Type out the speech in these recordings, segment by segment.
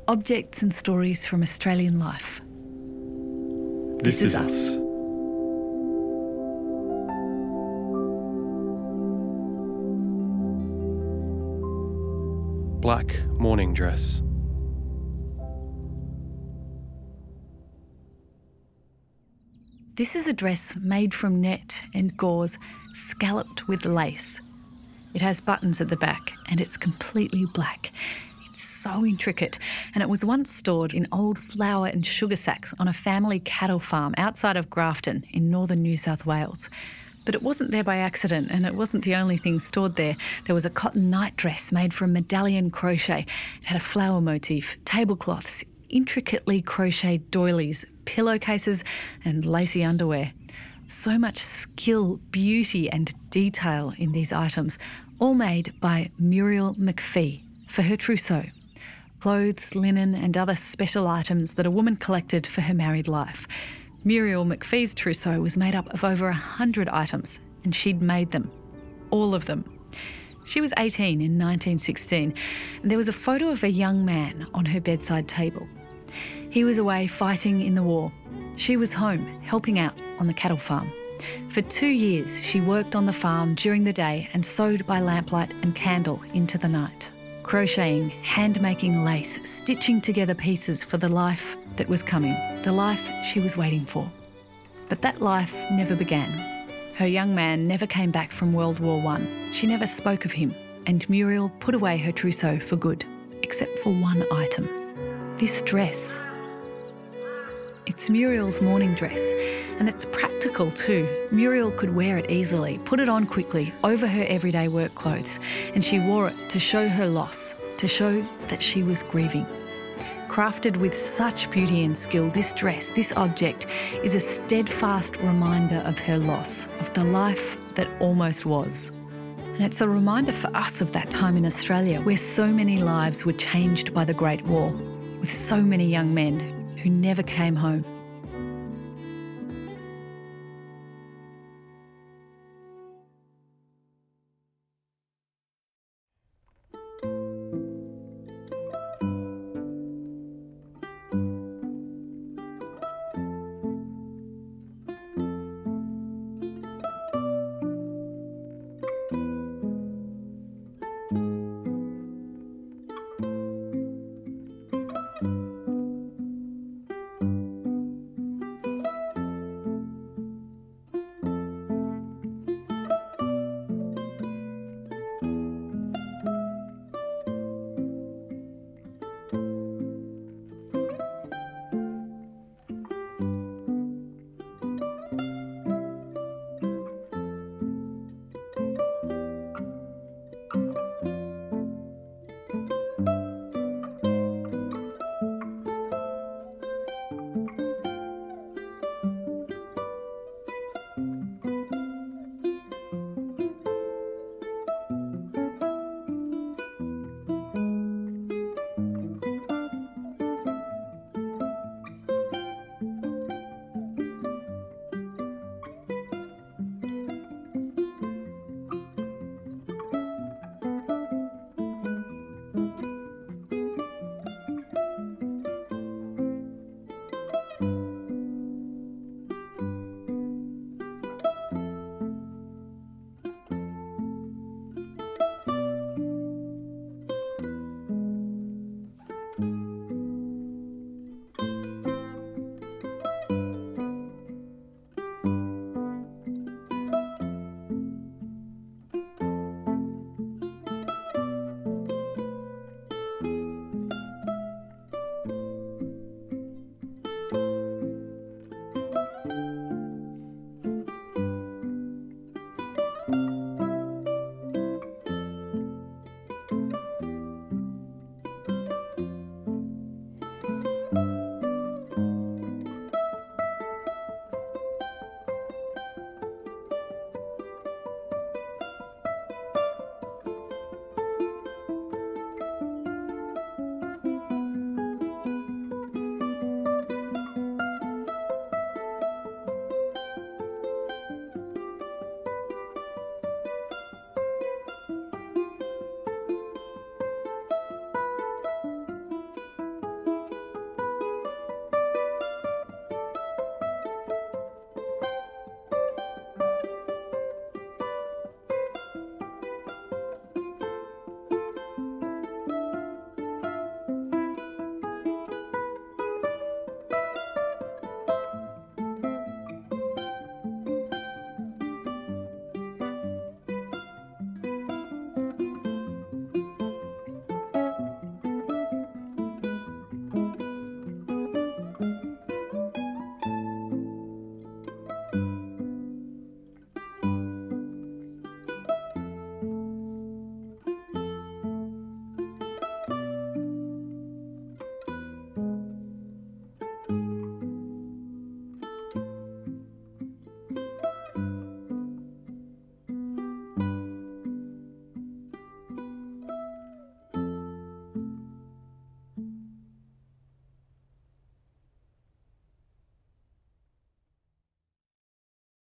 Objects and stories from Australian life. This is us. Black morning dress. This is a dress made from net and gauze, scalloped with lace. It has buttons at the back and it's completely black. It's so intricate, and it was once stored in old flour and sugar sacks on a family cattle farm outside of Grafton in northern New South Wales. But it wasn't there by accident, and it wasn't the only thing stored there. There was a cotton nightdress made from medallion crochet. It had a flower motif, tablecloths, intricately crocheted doilies, pillowcases and lacy underwear. So much skill, beauty and detail in these items, all made by Muriel McPhee for her trousseau. Clothes, linen and other special items that a woman collected for her married life. Muriel McPhee's trousseau was made up of over 100 items, and she'd made them. All of them. She was 18 in 1916, and there was a photo of a young man on her bedside table. He was away fighting in the war. She was home, helping out on the cattle farm. For 2 years, she worked on the farm during the day and sewed by lamplight and candle into the night. Crocheting, hand-making lace, stitching together pieces for the life that was coming, the life she was waiting for. But that life never began. Her young man never came back from World War I. She never spoke of him, and Muriel put away her trousseau for good, except for one item. This dress. It's Muriel's morning dress, and it's practical too. Muriel could wear it easily, put it on quickly over her everyday work clothes, and she wore it to show her loss, to show that she was grieving. Crafted with such beauty and skill, this dress, this object, is a steadfast reminder of her loss, of the life that almost was. And it's a reminder for us of that time in Australia where so many lives were changed by the Great War, with so many young men who never came home.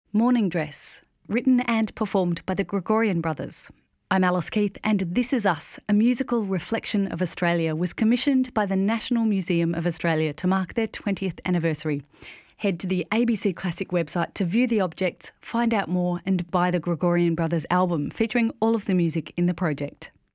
Morning Dress, written and performed by the Gregorian Brothers. I'm Alice Keith, and This Is Us, a musical reflection of Australia, was commissioned by the National Museum of Australia to mark their 20th anniversary. Head to the ABC Classic website to view the objects, find out more and buy the Gregorian Brothers album featuring all of the music in the project.